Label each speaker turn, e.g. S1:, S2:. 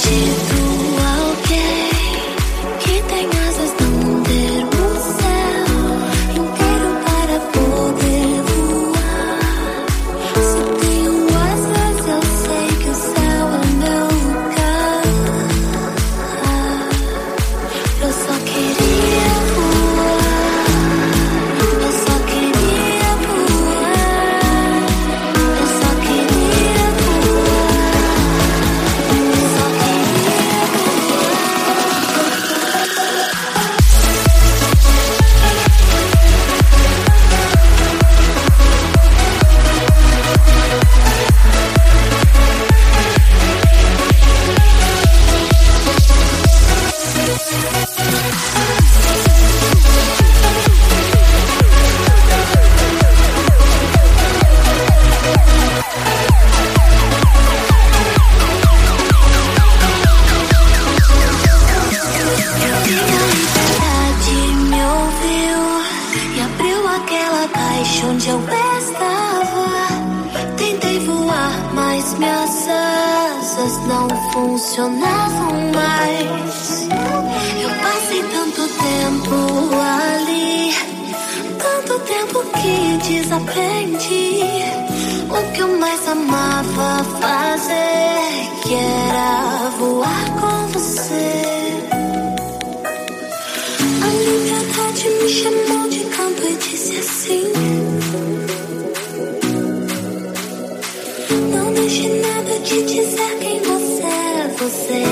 S1: funcionavam mais. Eu passei tanto tempo ali, tanto tempo que desaprendi o que eu mais amava fazer, que era voar com você. A liberdade me chamou de canto e disse assim: não deixe nada te dizer quem você é. Você